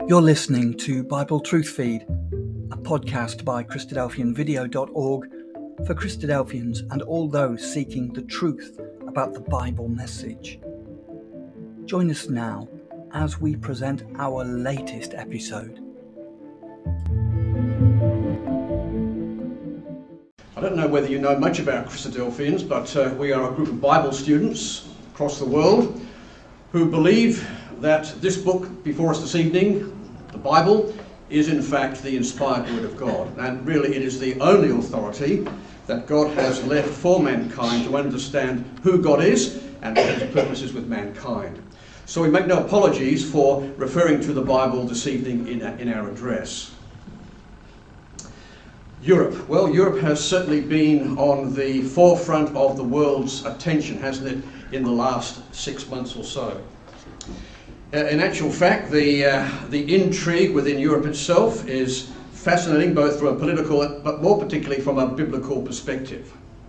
You're listening to Bible Truth Feed, a podcast by Christadelphianvideo.org for Christadelphians and all those seeking the truth about the Bible message. Join us now as we present our latest episode. I don't know whether you know much about Christadelphians, but we are a group of Bible students across the world who believe that this book before us this evening, the Bible, is in fact the inspired word of God. And really it is the only authority that God has left for mankind to understand who God is and what his purposes with mankind. So we make no apologies for referring to the Bible this evening in our address. Europe. Well, Europe has certainly been on the forefront of the world's attention, hasn't it, in the last 6 months or so. In actual fact, the intrigue within Europe itself is fascinating, both from a political, but more particularly from a biblical perspective.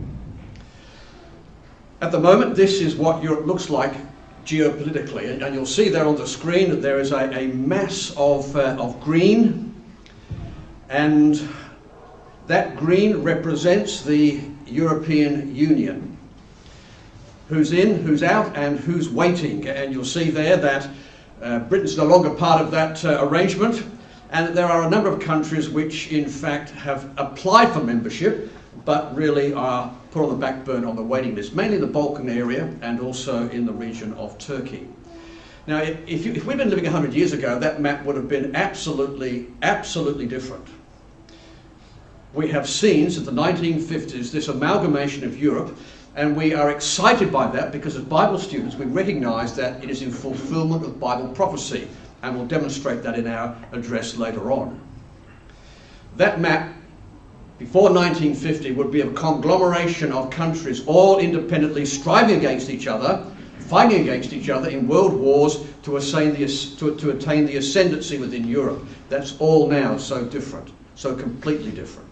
At the moment, this is what Europe looks like geopolitically, and you'll see there on the screen that there is a mass of green, and that green represents the European Union. Who's in, who's out, and who's waiting. And you'll see there that Britain's no longer part of that arrangement, and there are a number of countries which in fact have applied for membership but really are put on the back burner on the waiting list, mainly the Balkan area and also in the region of Turkey. Now if we'd been living 100 years ago, that map would have been absolutely different. We have seen since the 1950s this amalgamation of Europe, and we are excited by that because as Bible students we recognise that it is in fulfilment of Bible prophecy, and we'll demonstrate that in our address later on. That map before 1950 would be a conglomeration of countries all independently striving against each other, fighting against each other in world wars to attain the ascendancy within Europe. That's all now so different, so completely different.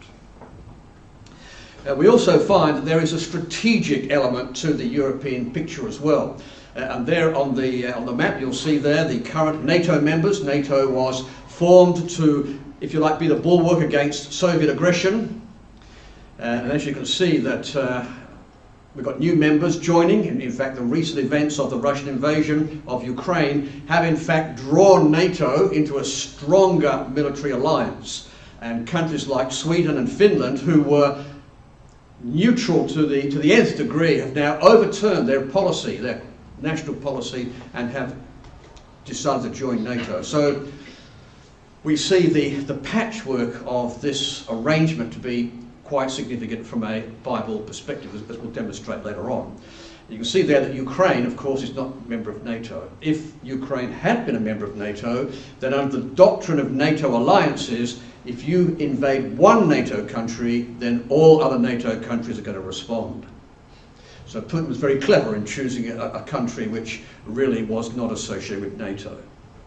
We also find that there is a strategic element to the European picture as well. And there on the map you'll see there the current NATO members. NATO was formed to, if you like, be the bulwark against Soviet aggression. And as you can see that we've got new members joining. In fact, the recent events of the Russian invasion of Ukraine have in fact drawn NATO into a stronger military alliance. And countries like Sweden and Finland, who were neutral to the nth degree, have now overturned their policy, their national policy, and have decided to join NATO. So we see the patchwork of this arrangement to be quite significant from a Bible perspective, as we'll demonstrate later on. You can see there that Ukraine, of course, is not a member of NATO. If Ukraine had been a member of NATO, then under the doctrine of NATO alliances, if you invade one NATO country, then all other NATO countries are going to respond. So Putin was very clever in choosing a country which really was not associated with NATO.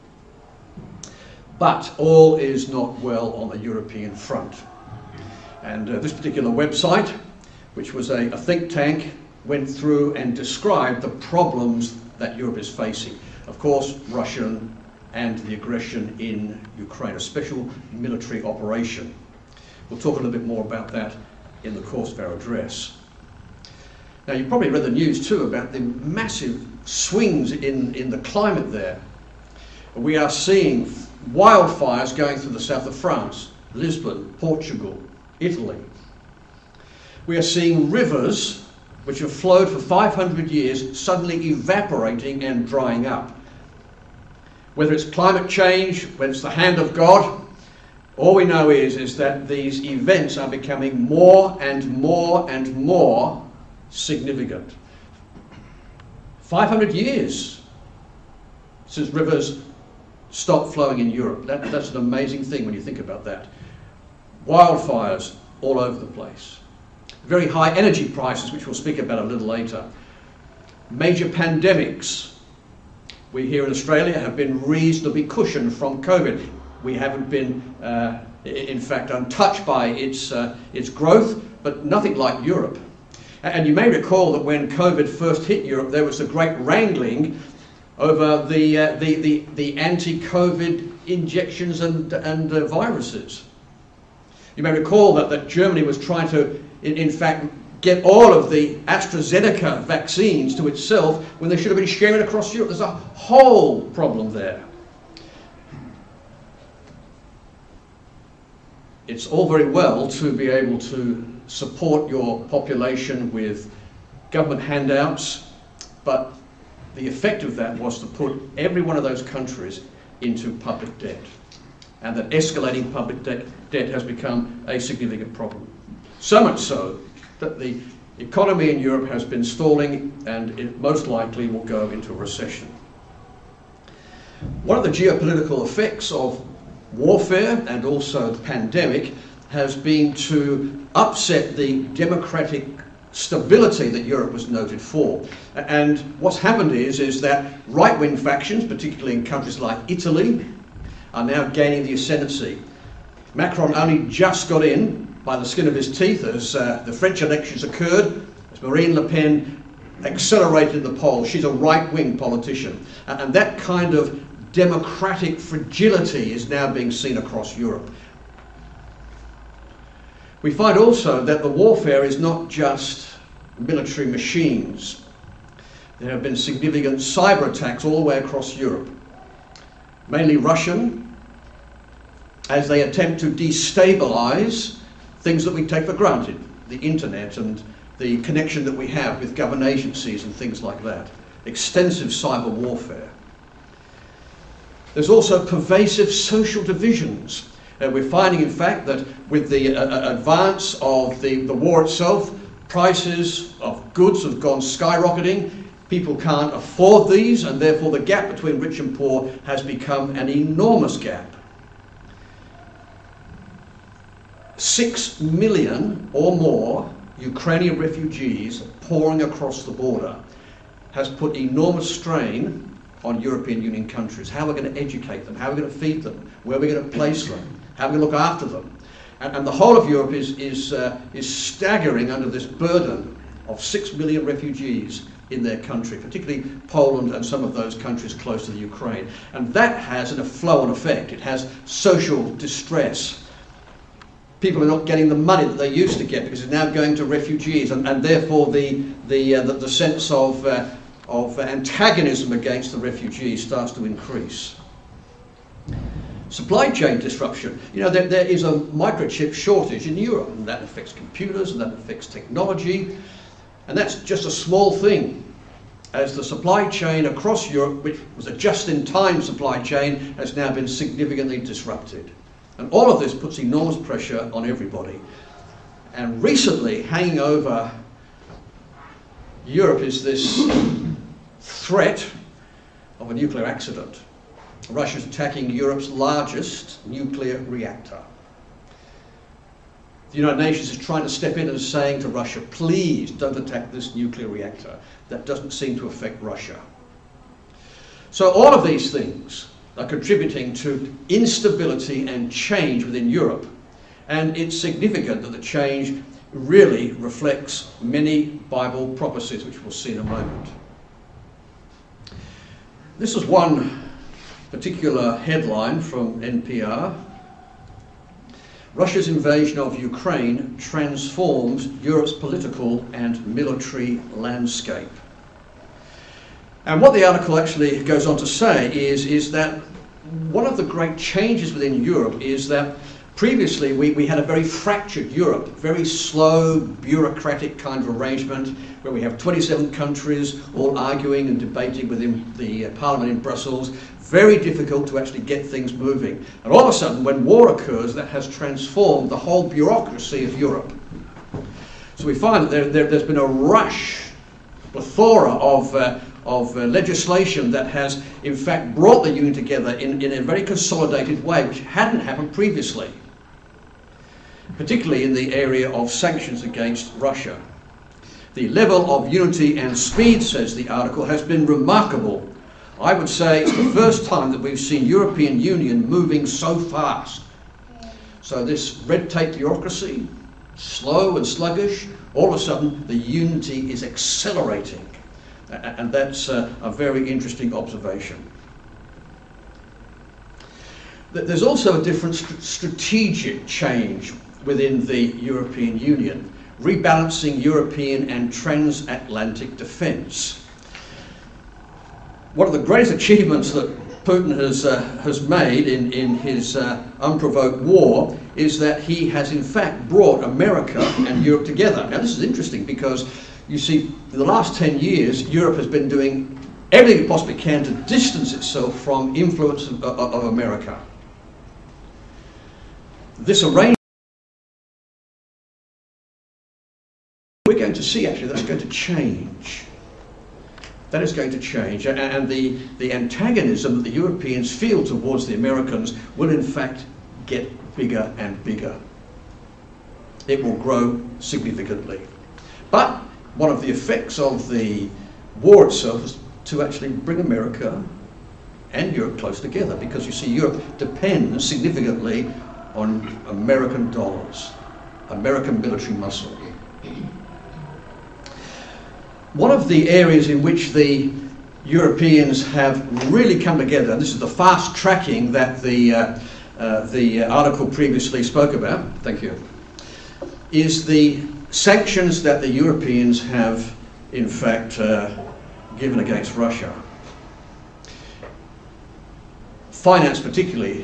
But all is not well on the European front. And this particular website, which was a think tank, went through and described the problems that Europe is facing. Of course, Russian and the aggression in Ukraine, a special military operation. We'll talk a little bit more about that in the course of our address. Now, you've probably read the news too about the massive swings in the climate there. We are seeing wildfires going through the south of France, Lisbon, Portugal, Italy. We are seeing rivers which have flowed for 500 years suddenly evaporating and drying up. Whether it's climate change, whether it's the hand of God, all we know is that these events are becoming more and more and more significant. 500 years since rivers stopped flowing in Europe. That's an amazing thing when you think about that. Wildfires all over the place. Very high energy prices, which we'll speak about a little later. Major pandemics. We here in Australia have been reasonably cushioned from COVID. We haven't been, in fact, untouched by its growth, but nothing like Europe. And you may recall that when COVID first hit Europe, there was a great wrangling over the anti-COVID injections and viruses. You may recall that Germany was trying to, in fact, get all of the AstraZeneca vaccines to itself when they should have been sharing across Europe. There's a whole problem there. It's all very well to be able to support your population with government handouts, but the effect of that was to put every one of those countries into public debt. And that escalating public debt has become a significant problem. So much so that the economy in Europe has been stalling, and it most likely will go into a recession. One of the geopolitical effects of warfare and also the pandemic has been to upset the democratic stability that Europe was noted for. And what's happened is that right-wing factions, particularly in countries like Italy, are now gaining the ascendancy. Macron only just got in by the skin of his teeth as the French elections occurred, as Marine Le Pen accelerated the polls. She's a right-wing politician. And that kind of democratic fragility is now being seen across Europe. We find also that the warfare is not just military machines. There have been significant cyber attacks all the way across Europe, mainly Russian, as they attempt to destabilize things that we take for granted, the internet and the connection that we have with government agencies and things like that. Extensive cyber warfare. There's also pervasive social divisions. We're finding, in fact, that with the advance of the war itself, prices of goods have gone skyrocketing. People can't afford these, and therefore the gap between rich and poor has become an enormous gap. 6 million or more Ukrainian refugees pouring across the border has put enormous strain on European Union countries. How are we going to educate them? How are we going to feed them? Where are we going to place them? How are we going to look after them? And the whole of Europe is staggering under this burden of 6 million refugees in their country, particularly Poland and some of those countries close to the Ukraine. And that has a flow-on effect. It has social distress. People are not getting the money that they used to get because it's now going to refugees, and therefore the sense of antagonism against the refugees starts to increase. Supply chain disruption. You know, there is a microchip shortage in Europe, and that affects computers, and that affects technology, and that's just a small thing, as the supply chain across Europe, which was a just-in-time supply chain, has now been significantly disrupted. And all of this puts enormous pressure on everybody. And recently, hanging over Europe is this threat of a nuclear accident. Russia's attacking Europe's largest nuclear reactor. The United Nations is trying to step in and saying to Russia, please don't attack this nuclear reactor. That doesn't seem to affect Russia. So all of these things are contributing to instability and change within Europe. And it's significant that the change really reflects many Bible prophecies, which we'll see in a moment. This is one particular headline from NPR. Russia's invasion of Ukraine transforms Europe's political and military landscape. And what the article actually goes on to say is that one of the great changes within Europe is that previously we had a very fractured Europe, very slow, bureaucratic kind of arrangement where we have 27 countries all arguing and debating within the Parliament in Brussels. Very difficult to actually get things moving. And all of a sudden, when war occurs, that has transformed the whole bureaucracy of Europe. So we find that there's been a rush, plethora of legislation that has, in fact, brought the Union together in a very consolidated way, which hadn't happened previously, particularly in the area of sanctions against Russia. The level of unity and speed, says the article, has been remarkable. I would say it's the first time that we've seen European Union moving so fast. So this red tape bureaucracy, slow and sluggish, all of a sudden the unity is accelerating. And that's a very interesting observation. There's also a different strategic change within the European Union, rebalancing European and transatlantic defence. One of the greatest achievements that Putin has made in his unprovoked war is that he has in fact brought America and Europe together. Now this is interesting because you see in the last 10 years Europe has been doing everything it possibly can to distance itself from influence of America. This arrangement we're going to see actually that's going to change. That is going to change, and the antagonism that the Europeans feel towards the Americans will in fact get bigger and bigger. It will grow significantly. But one of the effects of the war itself is to actually bring America and Europe close together, because you see Europe depends significantly on American dollars, American military muscle. One of the areas in which the Europeans have really come together, and this is the fast tracking that the article previously spoke about, thank you, is the sanctions that the Europeans have in fact given against Russia. Finance particularly.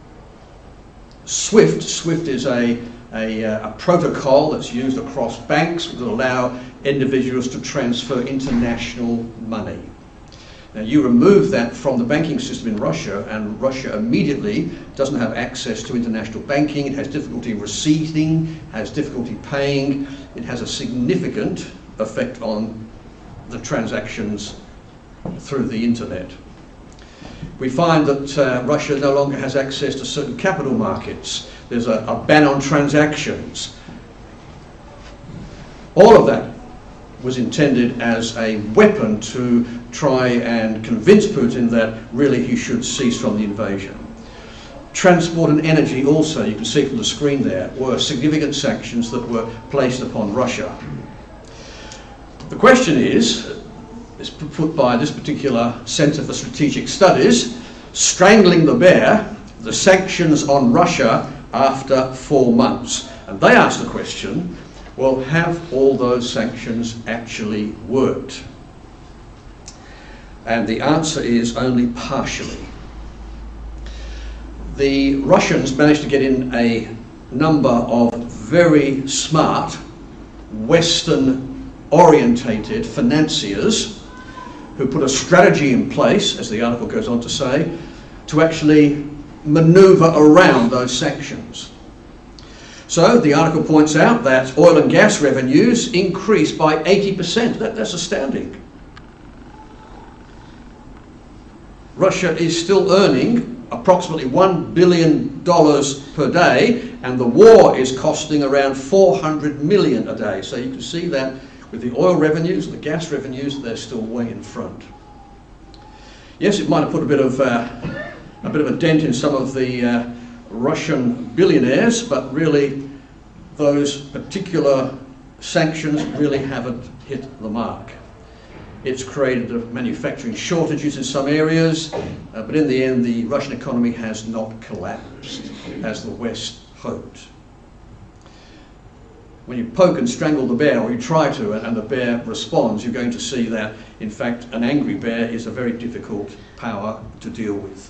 SWIFT is a protocol that's used across banks that allow individuals to transfer international money. Now you remove that from the banking system in Russia, and Russia immediately doesn't have access to international banking. It has difficulty receiving, has difficulty paying. It has a significant effect on the transactions through the internet. We find that Russia no longer has access to certain capital markets. There's a ban on transactions. All of that was intended as a weapon to try and convince Putin that really he should cease from the invasion. Transport and energy also, you can see from the screen there, were significant sanctions that were placed upon Russia. The question is put by this particular Centre for Strategic Studies, strangling the bear, the sanctions on Russia after 4 months. And they ask the question, well, have all those sanctions actually worked? And the answer is only partially. The Russians managed to get in a number of very smart, Western-orientated financiers who put a strategy in place, as the article goes on to say, to actually maneuver around those sanctions. So the article points out that oil and gas revenues increased by 80%. That's astounding. Russia is still earning approximately $1 billion per day, and the war is costing around $400 million a day. So you can see that with the oil revenues and the gas revenues, they're still way in front. Yes, it might have put a bit of a dent in some of the Russian billionaires, but really those particular sanctions really haven't hit the mark. It's created manufacturing shortages in some areas, but in the end the Russian economy has not collapsed as the West hoped. When you poke and strangle the bear, or you try to, and the bear responds, you're going to see that in fact an angry bear is a very difficult power to deal with.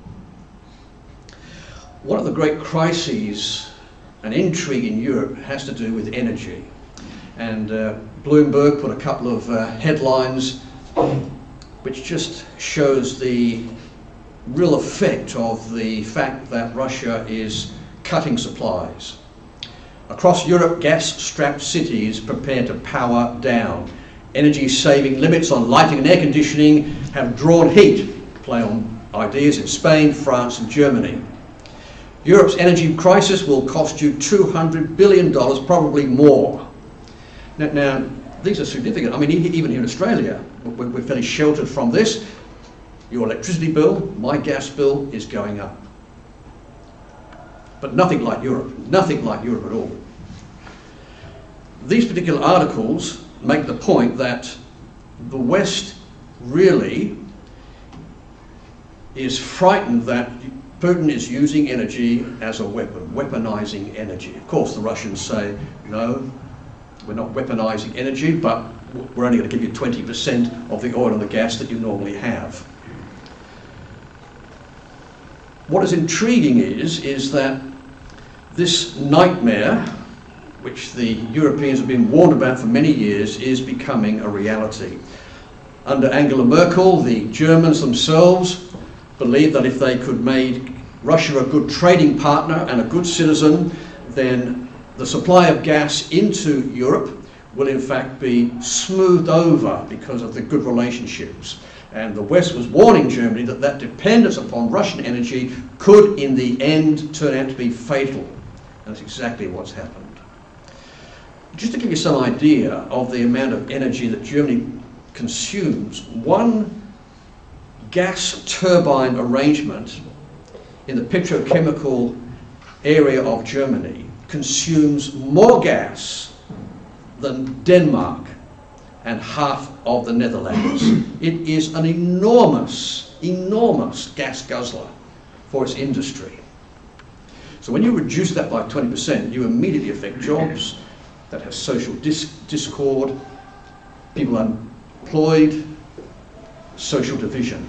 One of the great crises and intrigue in Europe has to do with energy. And Bloomberg put a couple of headlines which just shows the real effect of the fact that Russia is cutting supplies. Across Europe, gas-strapped cities prepare to power down. Energy-saving limits on lighting and air conditioning have drawn heat. Play on ideas in Spain, France and Germany. Europe's energy crisis will cost you $200 billion, probably more. Now, these are significant. I mean, even here in Australia, we're fairly sheltered from this. Your electricity bill, my gas bill is going up. But nothing like Europe at all. These particular articles make the point that the West really is frightened that Putin is using energy as a weapon, weaponizing energy. Of course, the Russians say, no, we're not weaponizing energy, but we're only going to give you 20% of the oil and the gas that you normally have. What is intriguing is that this nightmare, which the Europeans have been warned about for many years, is becoming a reality. Under Angela Merkel, the Germans themselves believed that if they could make Russia a good trading partner and a good citizen, then the supply of gas into Europe will in fact be smoothed over because of the good relationships. And the West was warning Germany that that dependence upon Russian energy could in the end turn out to be fatal. And that's exactly what's happened. Just to give you some idea of the amount of energy that Germany consumes, one gas turbine arrangement in the petrochemical area of Germany consumes more gas than Denmark and half of the Netherlands. It is an enormous, enormous gas guzzler for its industry. So when you reduce that by 20%, you immediately affect jobs, that has social discord, people unemployed, social division.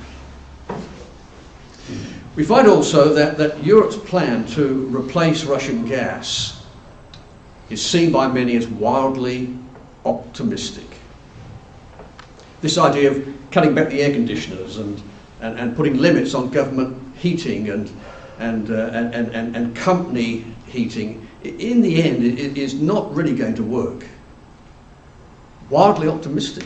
We find also that Europe's plan to replace Russian gas is seen by many as wildly optimistic. This idea of cutting back the air conditioners and putting limits on government heating and company heating, in the end, it is not really going to work. Wildly optimistic.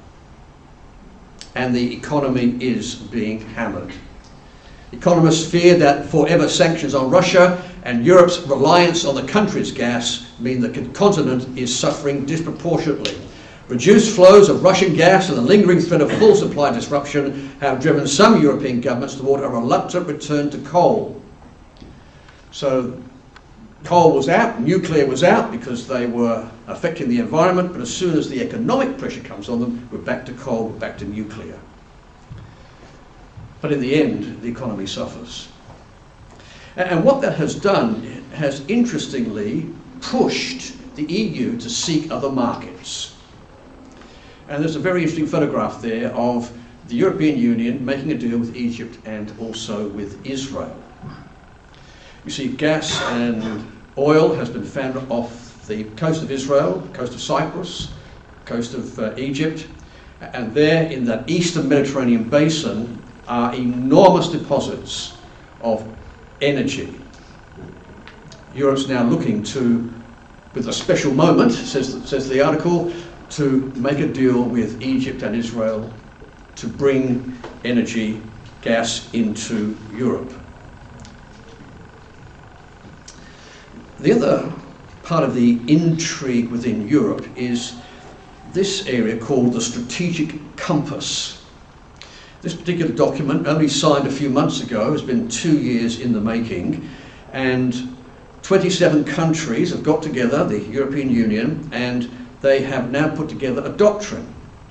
And the economy is being hammered. Economists fear that forever sanctions on Russia and Europe's reliance on the country's gas mean the continent is suffering disproportionately. Reduced flows of Russian gas and the lingering threat of full supply disruption have driven some European governments toward a reluctant return to coal. So coal was out, nuclear was out because they were affecting the environment, but as soon as the economic pressure comes on them, we're back to coal, we're back to nuclear. But in the end, the economy suffers. And what that has done has interestingly pushed the EU to seek other markets. And there's a very interesting photograph there of the European Union making a deal with Egypt and also with Israel. You see gas and oil has been found off the coast of Israel, coast of Cyprus, coast of Egypt, and there in that eastern Mediterranean basin are enormous deposits of energy. Europe's now looking to, with a special moment, says the article, to make a deal with Egypt and Israel to bring energy, gas into Europe. The other part of the intrigue within Europe is this area called the Strategic Compass. This particular document, only signed a few months ago, has been 2 years in the making, and 27 countries have got together, the European Union, and they have now put together a doctrine,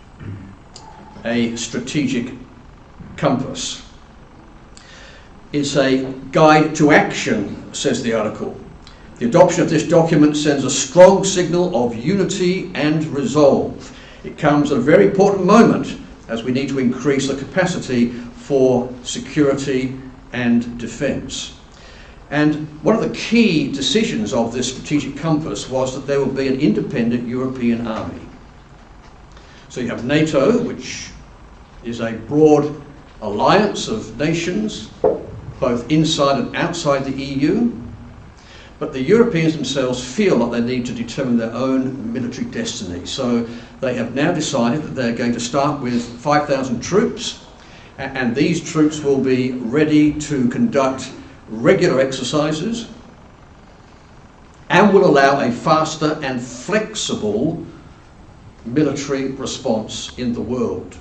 a strategic compass. It's a guide to action, says the article. The adoption of this document sends a strong signal of unity and resolve. It comes at a very important moment as we need to increase the capacity for security and defence. And one of the key decisions of this strategic compass was that there will be an independent European army. So you have NATO, which is a broad alliance of nations, both inside and outside the EU. But the Europeans themselves feel like they need to determine their own military destiny. So they have now decided that they're going to start with 5,000 troops, and these troops will be ready to conduct regular exercises and will allow a faster and flexible military response in the world.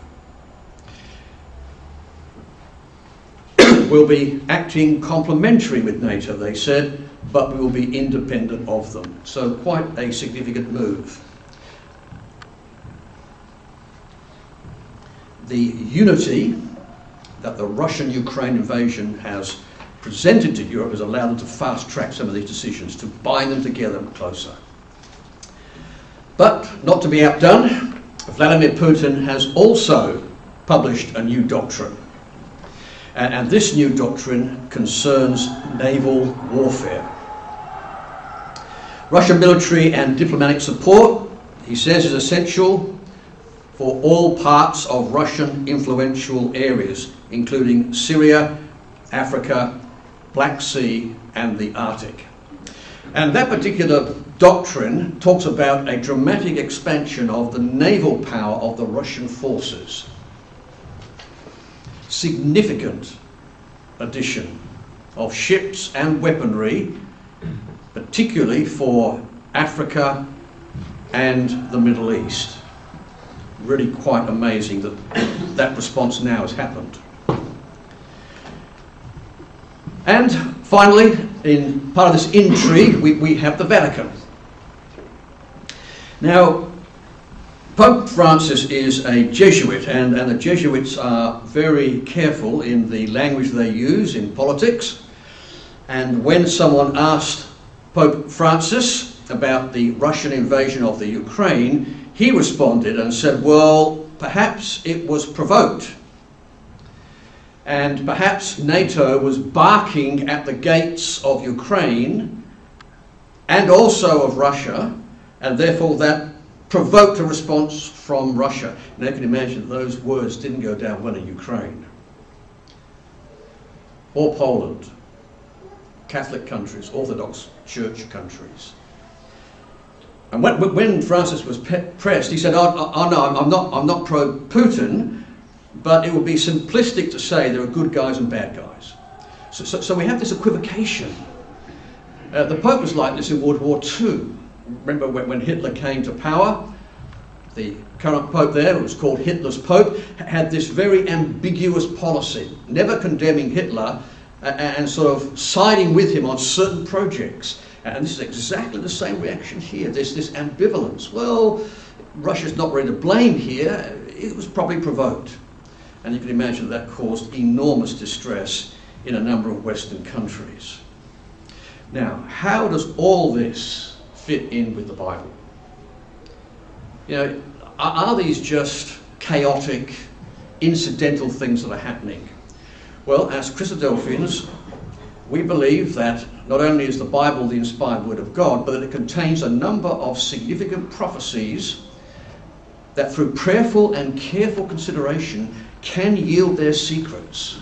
We'll be acting complementary with NATO, they said, but we will be independent of them. So quite a significant move. the unity that the Russian-Ukraine invasion has presented to Europe has allowed them to fast-track some of these decisions, to bind them together closer. But, not to be outdone, Vladimir Putin has also published a new doctrine. And this new doctrine concerns naval warfare. Russian military and diplomatic support, he says, is essential for all parts of Russian influential areas, including Syria, Africa, Black Sea, and the Arctic. And that particular doctrine talks about a dramatic expansion of the naval power of the Russian forces. Significant addition of ships and weaponry, particularly for Africa and the Middle East. Really quite amazing that that response now has happened. And finally, in part of this intrigue, we have the Vatican. Now, Pope Francis is a Jesuit, and the Jesuits are very careful in the language they use in politics. And when someone asked Pope Francis about the Russian invasion of the Ukraine, he responded and said, well, perhaps it was provoked. And perhaps NATO was barking at the gates of Ukraine and also of Russia, and therefore that provoked a response from Russia. Now you can imagine those words didn't go down well in Ukraine. Or Poland, Catholic countries, Orthodox Church countries. And when Francis was pressed, he said, oh no, I'm not pro-Putin, but it would be simplistic to say there are good guys and bad guys. So we have this equivocation. The Pope was like this in World War II. Remember when Hitler came to power? The current Pope there, who was called Hitler's Pope, had this very ambiguous policy, never condemning Hitler and sort of siding with him on certain projects. And this is exactly the same reaction here. There's this ambivalence. Well, Russia's not really to blame here. It was probably provoked. And you can imagine that caused enormous distress in a number of Western countries. Now, how does all this fit in with the Bible? You know, are these just chaotic, incidental things that are happening? Well, as Christadelphians, we believe that not only is the Bible the inspired word of God, but that it contains a number of significant prophecies that through prayerful and careful consideration can yield their secrets.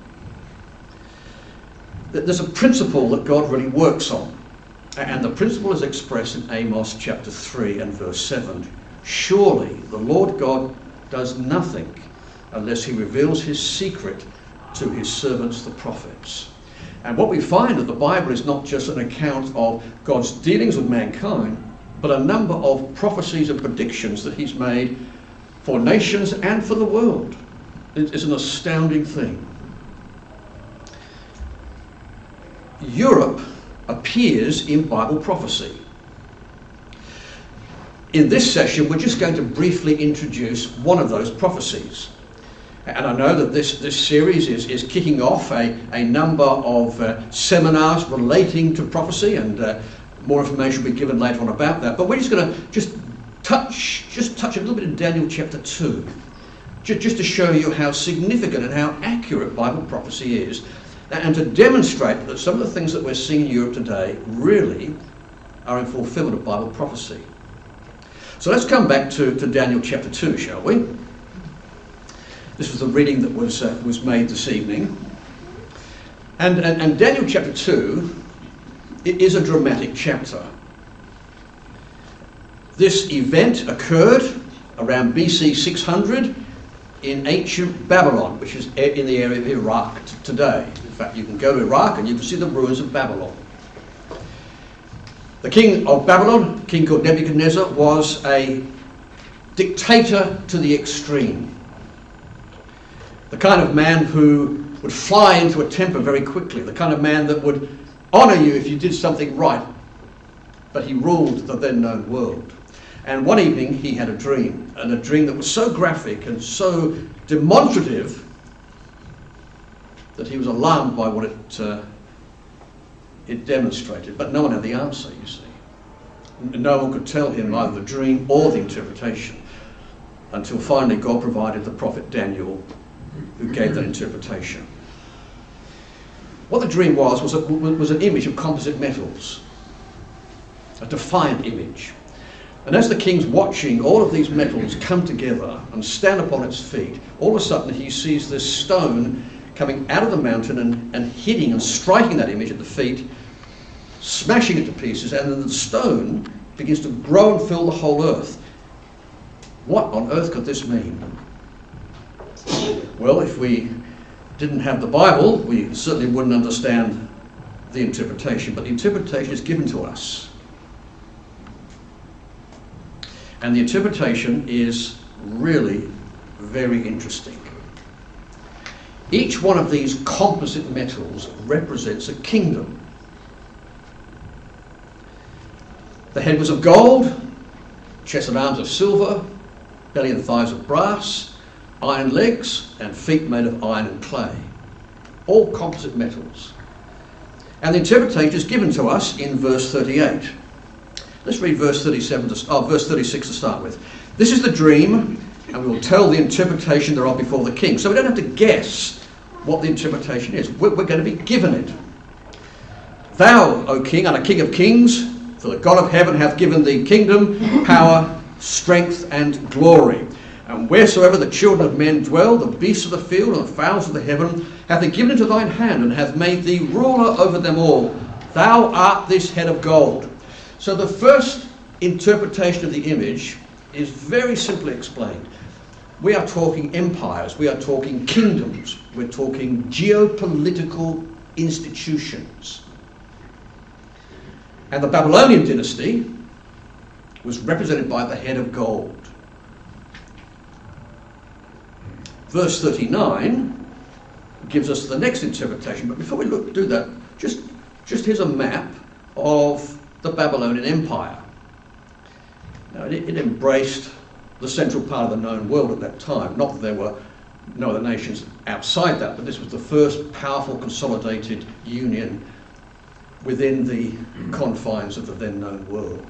There's a principle that God really works on, and the principle is expressed in Amos chapter 3 and verse 7. Surely the Lord God does nothing unless he reveals his secret to his servants the prophets. And what we find that the Bible is not just an account of God's dealings with mankind, but a number of prophecies and predictions that he's made for nations and for the world. It's an astounding thing. Europe appears in Bible prophecy. In this session, we're just going to briefly introduce one of those prophecies. And I know that this series is kicking off a number of seminars relating to prophecy, and more information will be given later on about that. But we're just going to touch a little bit in Daniel chapter 2, just to show you how significant and how accurate Bible prophecy is, and to demonstrate that some of the things that we're seeing in Europe today really are in fulfillment of Bible prophecy. So let's come back to Daniel chapter 2, shall we? This was the reading that was made this evening. And Daniel chapter 2, it is a dramatic chapter. This event occurred around BC 600 in ancient Babylon, which is in the area of Iraq today. In fact, you can go to Iraq and you can see the ruins of Babylon. The king of Babylon, a king called Nebuchadnezzar, was a dictator to the extreme. The kind of man who would fly into a temper very quickly, the kind of man that would honour you if you did something right, but he ruled the then known world. And one evening he had a dream, and a dream that was so graphic and so demonstrative that he was alarmed by what it demonstrated. But no one had the answer, you see. No one could tell him either the dream or the interpretation, until finally God provided the prophet Daniel, who gave that interpretation. What the dream was an image of composite metals, a defiant image. And as the king's watching all of these metals come together and stand upon its feet, all of a sudden he sees this stone coming out of the mountain and hitting and striking that image at the feet, smashing it to pieces, and then the stone begins to grow and fill the whole earth. What on earth could this mean? Well, if we didn't have the Bible, we certainly wouldn't understand the interpretation, but the interpretation is given to us. And the interpretation is really very interesting. Each one of these composite metals represents a kingdom. The head was of gold, chest and arms of silver, belly and thighs of brass, iron legs, and feet made of iron and clay. All composite metals. And the interpretation is given to us in verse 38. Let's read verse 36 to start with. This is the dream, and we will tell the interpretation thereof before the king. So we don't have to guess what the interpretation is. We're going to be given it. Thou, O king, art a king of kings, for the God of heaven hath given thee kingdom, power, strength, and glory. And wheresoever the children of men dwell, the beasts of the field and the fowls of the heaven, hath he given into thine hand, and hath made thee ruler over them all. Thou art this head of gold. So the first interpretation of the image is very simply explained. We are talking empires, we are talking kingdoms, we're talking geopolitical institutions. And the Babylonian dynasty was represented by the head of gold. Verse 39 gives us the next interpretation, but before we do that, just here's a map of the Babylonian Empire. Now, it embraced the central part of the known world at that time. Not that there were no other nations outside that, but this was the first powerful consolidated union within the confines of the then known world.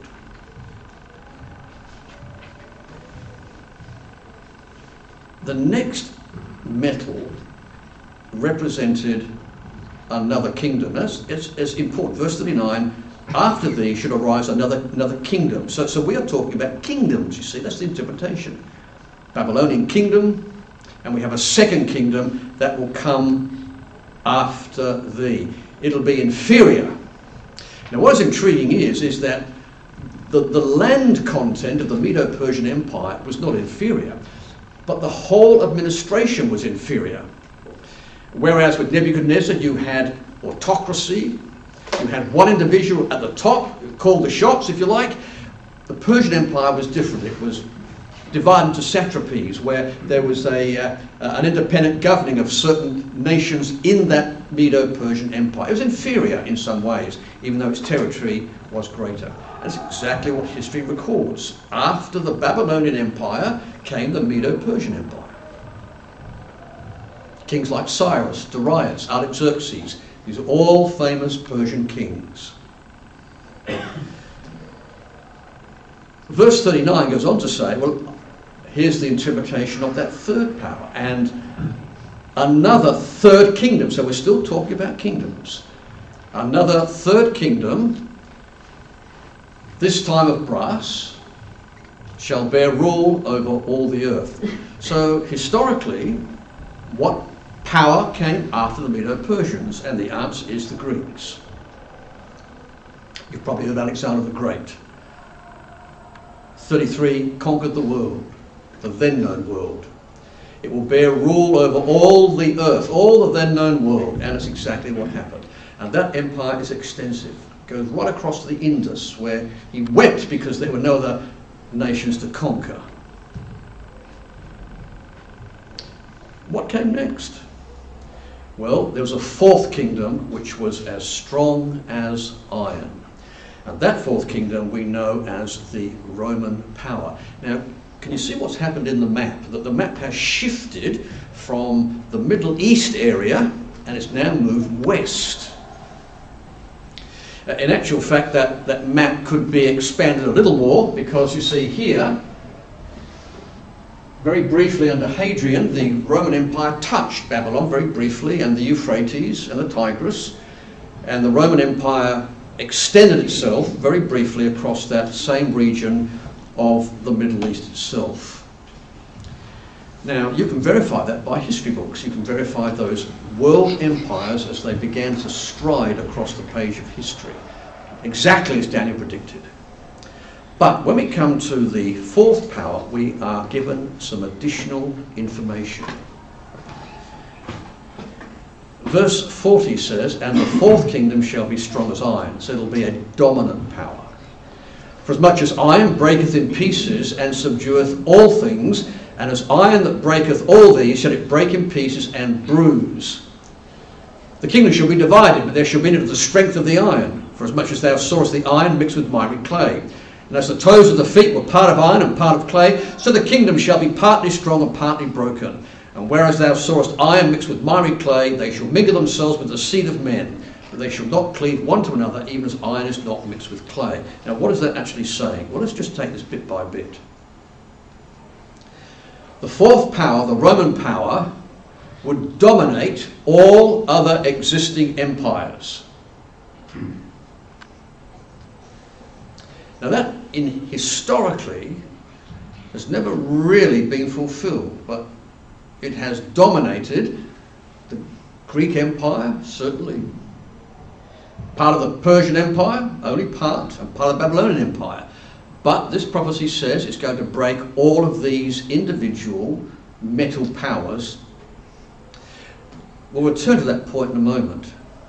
The next metal represented another kingdom. That's important. Verse 39, after thee should arise another kingdom. So we are talking about kingdoms, you see. That's the interpretation. Babylonian kingdom, and we have a second kingdom that will come after thee. It'll be inferior. Now what is intriguing is that the land content of the Medo-Persian Empire was not inferior, but the whole administration was inferior. Whereas with Nebuchadnezzar you had autocracy, you had one individual at the top who called the shots, if you like. The Persian Empire was different. It was divided into satrapies, where there was an independent governing of certain nations in that Medo-Persian Empire. It was inferior in some ways, even though its territory was greater. That's exactly what history records. After the Babylonian Empire came the Medo-Persian Empire. Kings like Cyrus, Darius, Artaxerxes, these are all famous Persian kings. Verse 39 goes on to say, well, here's the interpretation of that third power and another third kingdom. So we're still talking about kingdoms. Another third kingdom, this time of brass, shall bear rule over all the earth. So historically, what power came after the Medo-Persians? And the answer is the Greeks. You've probably heard Alexander the Great. 33 conquered the world, the then known world. It will bear rule over all the earth, all the then known world, and it's exactly what happened. And that empire is extensive. It goes right across the Indus, where he wept because there were no other nations to conquer. What came next? Well, there was a fourth kingdom which was as strong as iron. And that fourth kingdom we know as the Roman power. Now, can you see what's happened in the map? That the map has shifted from the Middle East area and it's now moved west. In actual fact, that map could be expanded a little more, because you see here, very briefly under Hadrian, the Roman Empire touched Babylon very briefly, and the Euphrates and the Tigris, and the Roman Empire extended itself very briefly across that same region of the Middle East itself. Now, you can verify that by history books. You can verify those world empires as they began to stride across the page of history, exactly as Daniel predicted. But when we come to the fourth power, we are given some additional information. Verse 40 says, "And the fourth kingdom shall be strong as iron," so it'll be a dominant power. "For as much as iron breaketh in pieces and subdueth all things, and as iron that breaketh all these shall it break in pieces and bruise. The kingdom shall be divided, but there shall be in it the strength of the iron. For as much as thou sawest the iron mixed with miry clay, and as the toes of the feet were part of iron and part of clay, so the kingdom shall be partly strong and partly broken. And whereas thou sawest iron mixed with miry clay, they shall mingle themselves with the seed of men, but they shall not cleave one to another, even as iron is not mixed with clay." Now, what is that actually saying? Well, let's just take this bit by bit. The fourth power, the Roman power, would dominate all other existing empires. Now, that historically has never really been fulfilled, but it has dominated the Greek Empire, certainly. Part of the Persian Empire, only part, and part of the Babylonian Empire. But this prophecy says it's going to break all of these individual metal powers. We'll return to that point in a moment.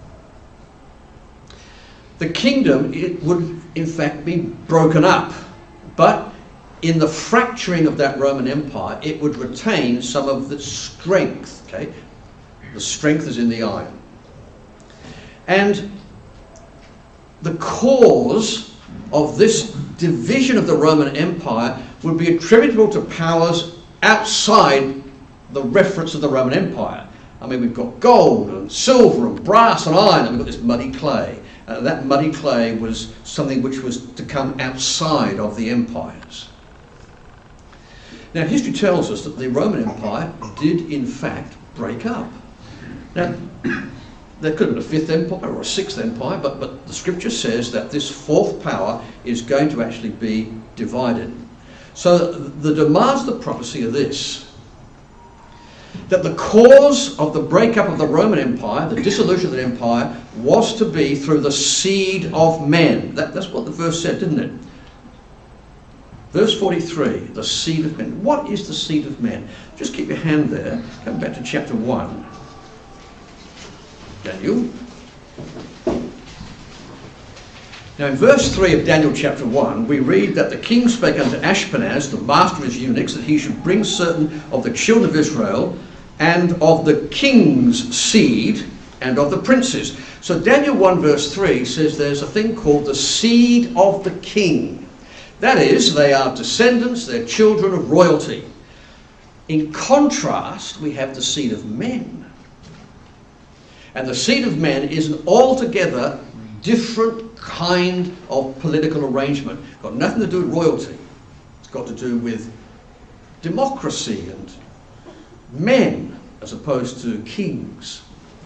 The kingdom, it would in fact be broken up, but in the fracturing of that Roman Empire, it would retain some of the strength, okay? The strength is in the iron. And the cause of this division of the Roman Empire would be attributable to powers outside the reference of the Roman Empire. I mean, we've got gold and silver and brass and iron, and we've got this muddy clay. That muddy clay was something which was to come outside of the empires. Now, history tells us that the Roman Empire did, in fact, break up. Now, there could have been a fifth empire or a sixth empire, but the scripture says that this fourth power is going to actually be divided. So the demands of the prophecy are this: that the cause of the breakup of the Roman Empire, the dissolution of the empire, was to be through the seed of men. That's what the verse said, didn't it? Verse 43, the seed of men. What is the seed of men? Just keep your hand there. Come back to chapter 1. Daniel. Now in verse 3 of Daniel chapter 1, we read that the king spake unto Ashpenaz, the master of his eunuchs, that he should bring certain of the children of Israel, and of the king's seed, and of the princes. So Daniel 1 verse 3 says there's a thing called the seed of the king. That is, they are descendants, they're children of royalty. In contrast, we have the seed of men. And the seed of men is an altogether different kind of political arrangement. It's got nothing to do with royalty. It's got to do with democracy and men as opposed to kings.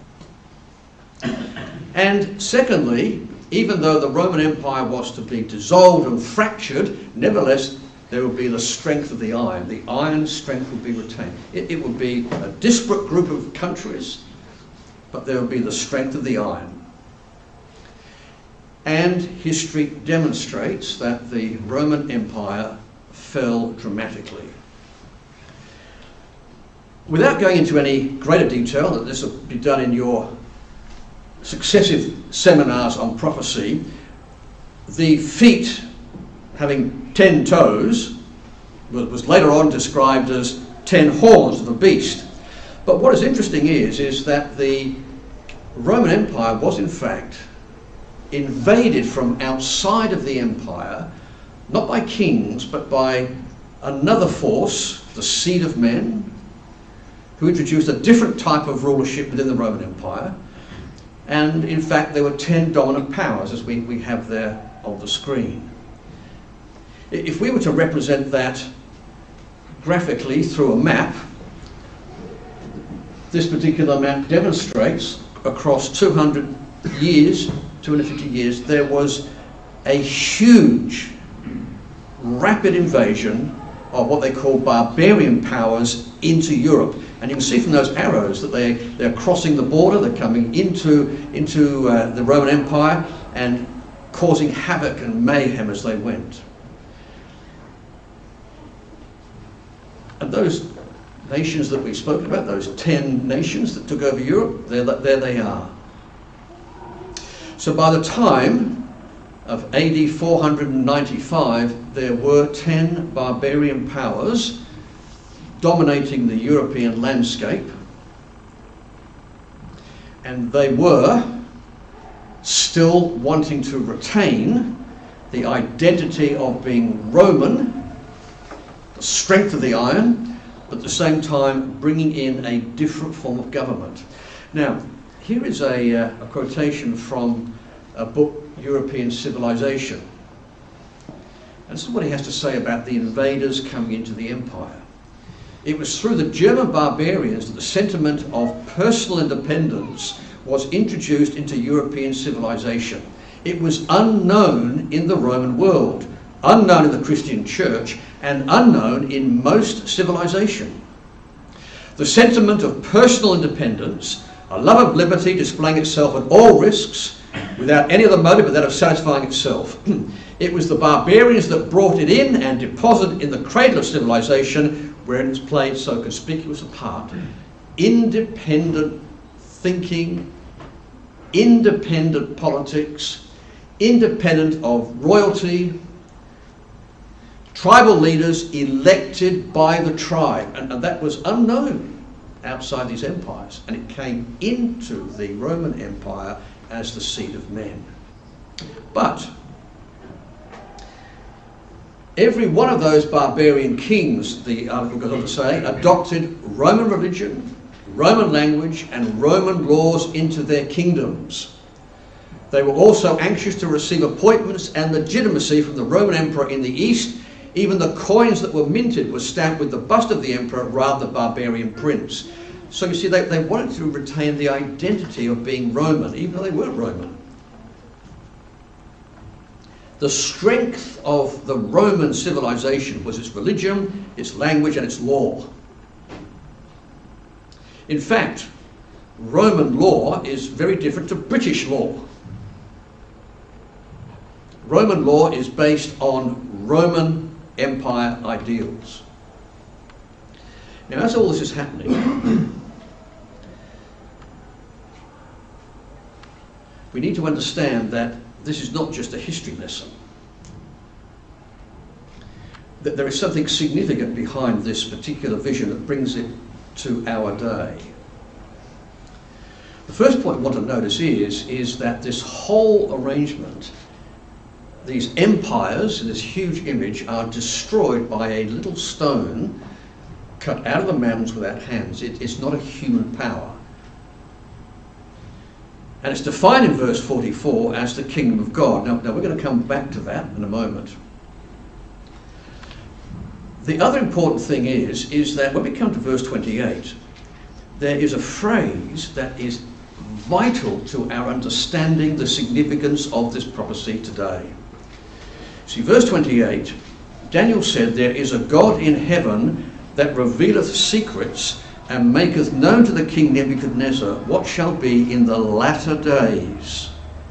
And secondly, even though the Roman Empire was to be dissolved and fractured, nevertheless there would be the strength of the iron. The iron strength would be retained. It would be a disparate group of countries, but there would be the strength of the iron. And history demonstrates that the Roman Empire fell dramatically. Without going into any greater detail, that this will be done in your successive seminars on prophecy, the feet having 10 toes was later on described as 10 horns of a beast. But what is interesting is that the Roman Empire was in fact invaded from outside of the empire, not by kings, but by another force, the seed of men, who introduced a different type of rulership within the Roman Empire. And in fact, there were 10 dominant powers, as we have there on the screen. If we were to represent that graphically through a map, this particular map demonstrates across 250 years, there was a huge, rapid invasion of what they call barbarian powers into Europe. And you can see from those arrows that they're crossing the border, they're coming into the Roman Empire and causing havoc and mayhem as they went. And those nations that we've spoken about, those 10 nations that took over Europe, there they are. So by the time of AD 495, there were 10 barbarian powers dominating the European landscape, and they were still wanting to retain the identity of being Roman, the strength of the iron, but at the same time bringing in a different form of government. Now, here is a quotation from a book, European Civilization. And this is what he has to say about the invaders coming into the empire. It was through the German barbarians that the sentiment of personal independence was introduced into European civilization. It was unknown in the Roman world, unknown in the Christian church, and unknown in most civilization. The sentiment of personal independence, a love of liberty displaying itself at all risks, without any other motive but that of satisfying itself. It was the barbarians that brought it in and deposited in the cradle of civilization, where it has played so conspicuous a part. Independent thinking, independent politics, independent of royalty, tribal leaders elected by the tribe, and that was unknown outside these empires, and it came into the Roman Empire as the seed of men. But every one of those barbarian kings, the article goes on to say, adopted Roman religion, Roman language, and Roman laws into their kingdoms. They were also anxious to receive appointments and legitimacy from the Roman emperor in the east. Even the coins that were minted were stamped with the bust of the emperor rather than the barbarian prince. So you see, they wanted to retain the identity of being Roman, even though they weren't Roman. The strength of the Roman civilization was its religion, its language, and its law. In fact, Roman law is very different to British law. Roman law is based on Roman Empire ideals. Now, as all this is happening, we need to understand that this is not just a history lesson. That there is something significant behind this particular vision that brings it to our day. The first point I want to notice is that this whole arrangement, these empires in this huge image, are destroyed by a little stone cut out of the mountains without hands. It's not a human power. And it's defined in verse 44 as the kingdom of God. Now we're going to come back to that in a moment. The other important thing is that when we come to verse 28, there is a phrase that is vital to our understanding the significance of this prophecy today. See, verse 28, Daniel said, "There is a God in heaven that revealeth secrets, and maketh known to the king Nebuchadnezzar what shall be in the latter days."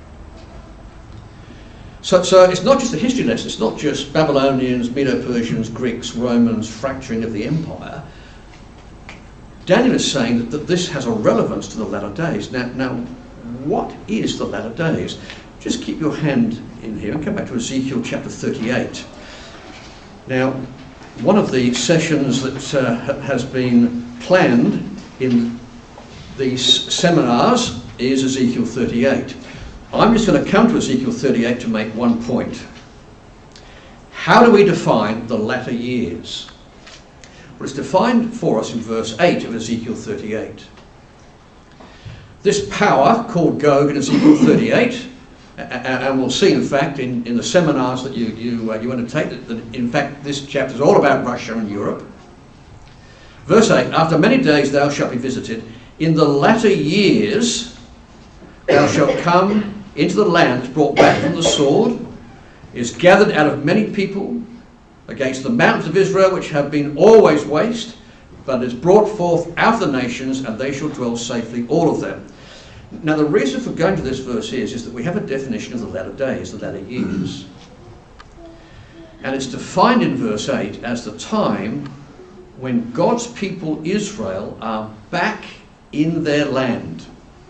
So it's not just a history lesson, it's not just Babylonians, Medo-Persians, Greeks, Romans, fracturing of the empire. Daniel is saying that this has a relevance to the latter days. Now, what is the latter days? Just keep your hand in here and come back to Ezekiel chapter 38. Now, one of the sessions that has been planned in these seminars is Ezekiel 38. I'm just going to come to Ezekiel 38 to make one point. How do we define the latter years? Well, it's defined for us in verse 8 of Ezekiel 38. This power called Gog in Ezekiel 38, and we'll see in fact in the seminars that you undertake that in fact this chapter is all about Russia and Europe. Verse 8, after many days thou shalt be visited, in the latter years thou shalt come into the land brought back from the sword, is gathered out of many people against the mountains of Israel, which have been always waste, but is brought forth out of the nations, and they shall dwell safely, all of them. Now the reason for going to this verse is that we have a definition of the latter days, the latter years. And it's defined in verse 8 as the time when God's people Israel are back in their land.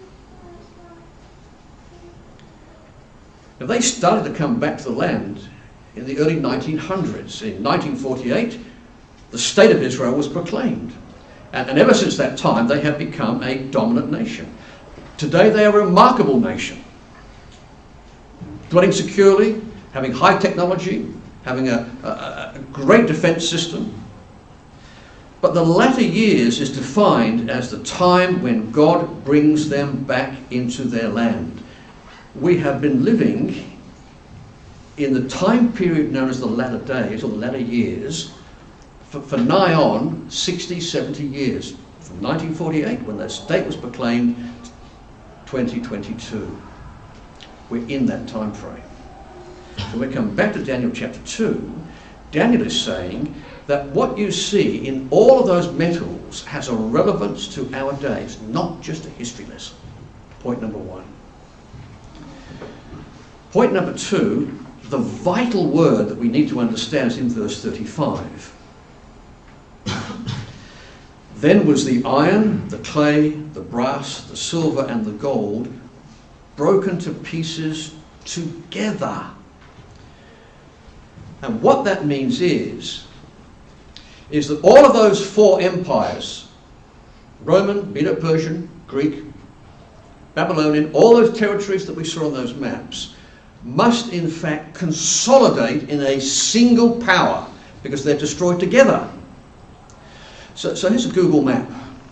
Now, they started to come back to the land in the early 1900s. In 1948, the state of Israel was proclaimed. And ever since that time, they have become a dominant nation. Today, they are a remarkable nation, dwelling securely, having high technology, having a great defense system. But the latter years is defined as the time when God brings them back into their land. We have been living in the time period known as the latter days, or the latter years, for nigh on 60, 70 years. From 1948, when the state was proclaimed, 2022. We're in that time frame. So we come back to Daniel chapter 2. Daniel is saying that what you see in all of those metals has a relevance to our days, not just a history lesson. Point number one. Point number two, the vital word that we need to understand is in verse 35. Then was the iron, the clay, the brass, the silver, and the gold broken to pieces together. And what that means is that all of those four empires, Roman, Medo-Persian, Greek, Babylonian, all those territories that we saw on those maps, must in fact consolidate in a single power because they're destroyed together. So here's a Google map.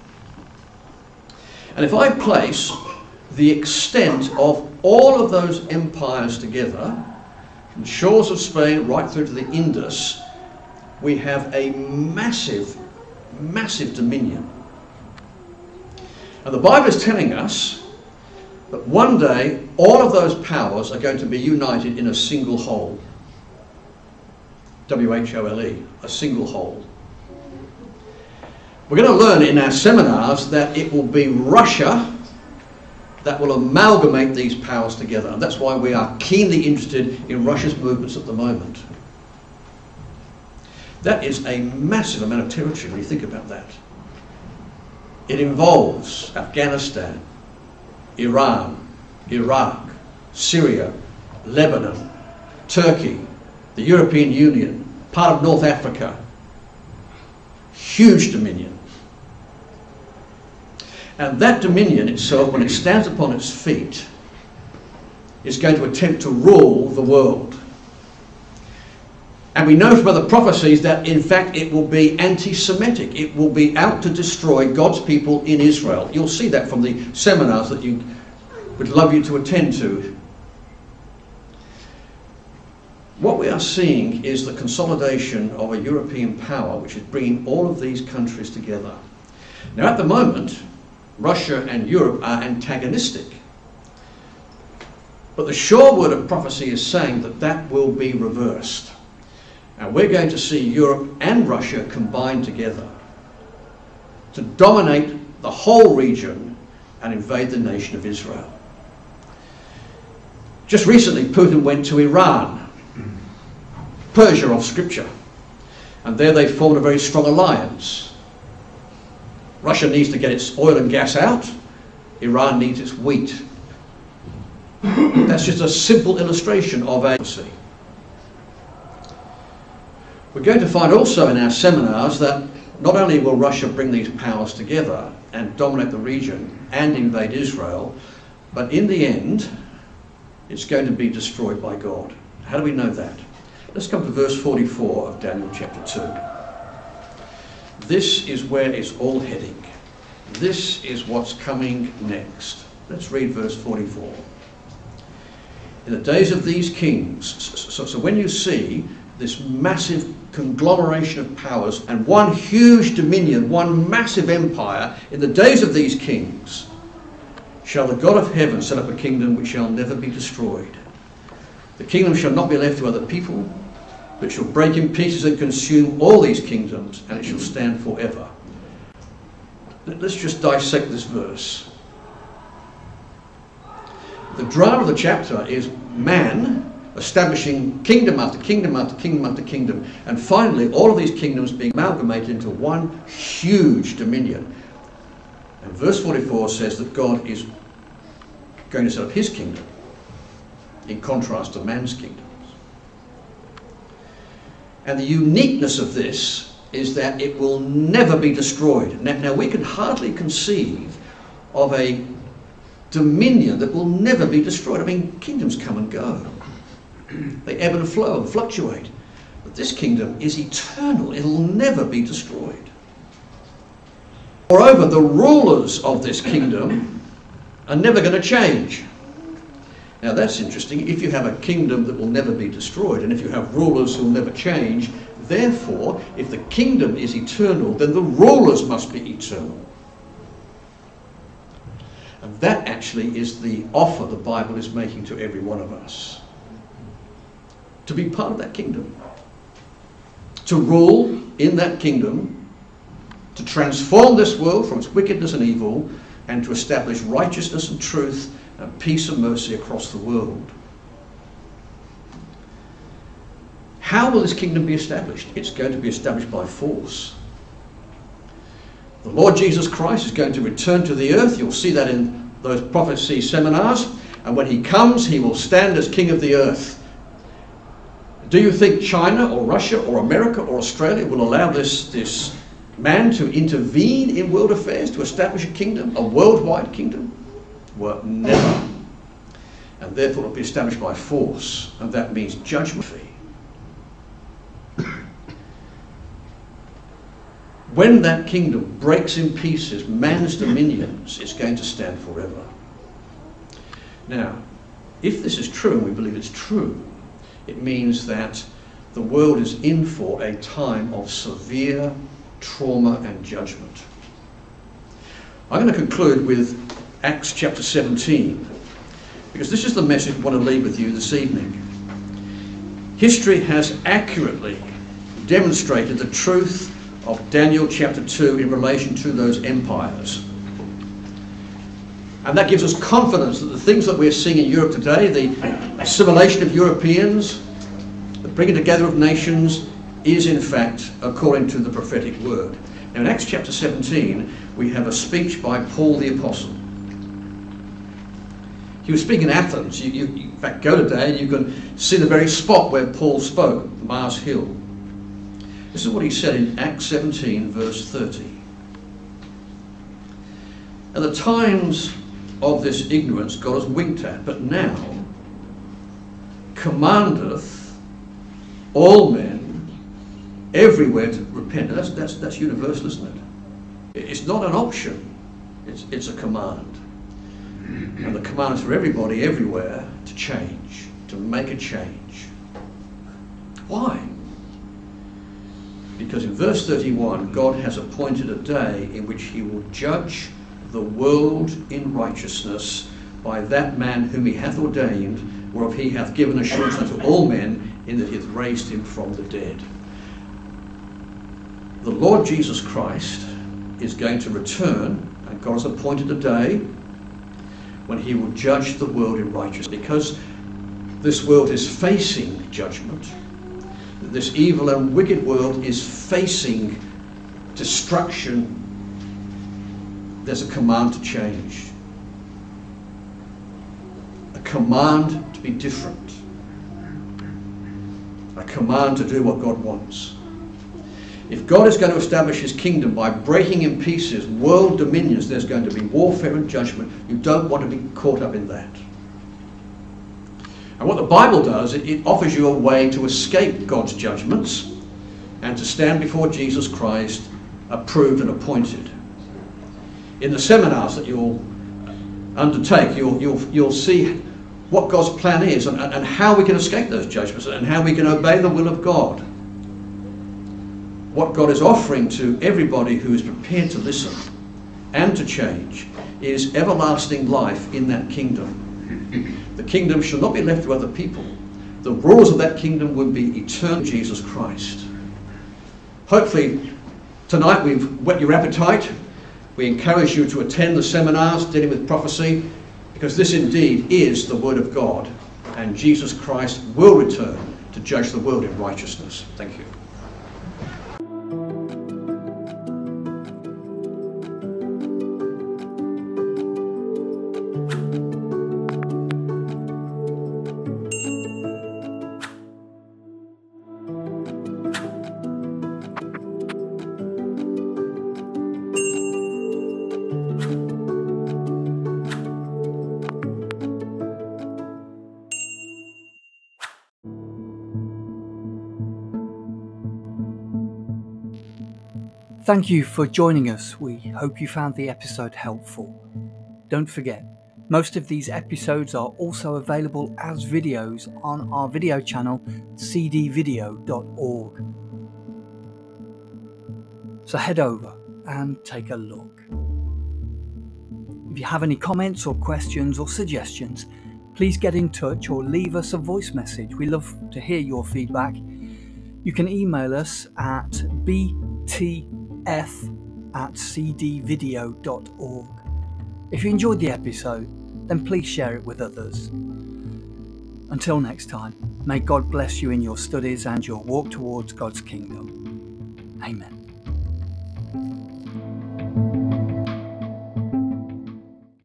And if I place the extent of all of those empires together, from the shores of Spain right through to the Indus, we have a massive, massive dominion. And the Bible is telling us that one day all of those powers are going to be united in a single whole. W-H-O-L-E, a single whole. We're going to learn in our seminars that it will be Russia that will amalgamate these powers together. And that's why we are keenly interested in Russia's movements at the moment. That is a massive amount of territory when you think about that. It involves Afghanistan, Iran, Iraq, Syria, Lebanon, Turkey, the European Union, part of North Africa. Huge dominion. And that dominion itself, when it stands upon its feet, is going to attempt to rule the world. And we know from other prophecies that in fact it will be anti-Semitic. It will be out to destroy God's people in Israel. You'll see that from the seminars that you would love you to attend to. What we are seeing is the consolidation of a European power which is bringing all of these countries together. Now at the moment, Russia and Europe are antagonistic. But the sure word of prophecy is saying that that will be reversed. And we're going to see Europe and Russia combined together to dominate the whole region and invade the nation of Israel. Just recently, Putin went to Iran, Persia of Scripture, and there they formed a very strong alliance. Russia needs to get its oil and gas out. Iran needs its wheat. That's just a simple illustration of a prophecy. We're going to find also in our seminars that not only will Russia bring these powers together and dominate the region and invade Israel, but in the end, It's going to be destroyed by God. How do we know that? Let's come to verse 44 of Daniel chapter 2. This is where it's all heading. This is what's coming next. Let's read verse 44. In the days of these kings, so when you see this massive conglomeration of powers and one huge dominion, one massive empire, in the days of these kings shall the God of heaven set up a kingdom which shall never be destroyed. The kingdom shall not be left to other people, but shall break in pieces and consume all these kingdoms, and it shall stand forever. Let's just dissect this verse. The drama of the chapter is man establishing kingdom after kingdom after kingdom after kingdom, and finally all of these kingdoms being amalgamated into one huge dominion. And verse 44 says that God is going to set up his kingdom in contrast to man's kingdoms. And the uniqueness of this is that it will never be destroyed. Now we can hardly conceive of a dominion that will never be destroyed. I mean, kingdoms come and go. They ebb and flow and fluctuate. But this kingdom is eternal. It'll never be destroyed. Moreover, the rulers of this kingdom are never going to change. Now that's interesting. If you have a kingdom that will never be destroyed, and if you have rulers who will never change, therefore, if the kingdom is eternal, then the rulers must be eternal. And that actually is the offer the Bible is making to every one of us. To be part of that kingdom. To rule in that kingdom, to transform this world from its wickedness and evil, and to establish righteousness and truth and peace and mercy across the world. How will this kingdom be established? It's going to be established by force. The Lord Jesus Christ is going to return to the earth. You'll see that in those prophecy seminars. And when he comes, he will stand as king of the earth. Do you think China or Russia or America or Australia will allow this man to intervene in world affairs, to establish a kingdom, a worldwide kingdom? Well, never. And therefore it will be established by force, and that means judgment. When that kingdom breaks in pieces man's dominions, it's going to stand forever. Now, if this is true, and we believe it's true, it means that the world is in for a time of severe trauma and judgment. I'm going to conclude with Acts chapter 17, because this is the message I want to leave with you this evening. History has accurately demonstrated the truth of Daniel chapter 2 in relation to those empires. And that gives us confidence that the things that we're seeing in Europe today, the assimilation of Europeans, the bringing together of nations, is in fact according to the prophetic word. Now in Acts chapter 17, we have a speech by Paul the Apostle. He was speaking in Athens. You in fact go today and you can see the very spot where Paul spoke, Mars Hill. This is what he said in Acts 17 verse 30. At the times of this ignorance God has winked at, but now commandeth all men everywhere to repent. That's universal, isn't it? It's not an option, it's a command. And the command is for everybody everywhere to change, to make a change. Why? Because in verse 31, God has appointed a day in which he will judge the world in righteousness by that man whom he hath ordained, whereof he hath given assurance unto all men, in that he hath raised him from the dead. The Lord Jesus Christ is going to return, and God has appointed a day when he will judge the world in righteousness, because this world is facing judgment. This evil and wicked world is facing destruction. There's a command to change. A command to be different. A command to do what God wants. If God is going to establish his kingdom by breaking in pieces world dominions, there's going to be warfare and judgment. You don't want to be caught up in that. And what the Bible does, it offers you a way to escape God's judgments and to stand before Jesus Christ approved and appointed. In the seminars that you'll undertake, you'll see what God's plan is and how we can escape those judgments and how we can obey the will of God. What God is offering to everybody who is prepared to listen and to change is everlasting life in that kingdom. The kingdom shall not be left to other people. The rules of that kingdom will be eternal, Jesus Christ. Hopefully tonight we've whet your appetite. We encourage you to attend the seminars dealing with prophecy, because this indeed is the Word of God, and Jesus Christ will return to judge the world in righteousness. Thank you. Thank you for joining us. We hope you found the episode helpful. Don't forget, most of these episodes are also available as videos on our video channel, cdvideo.org. So head over and take a look. If you have any comments or questions or suggestions, please get in touch or leave us a voice message. We love to hear your feedback. You can email us at btf@cdvideo.org. If you enjoyed the episode, then please share it with others. Until next time, may God bless you in your studies and your walk towards God's kingdom. Amen.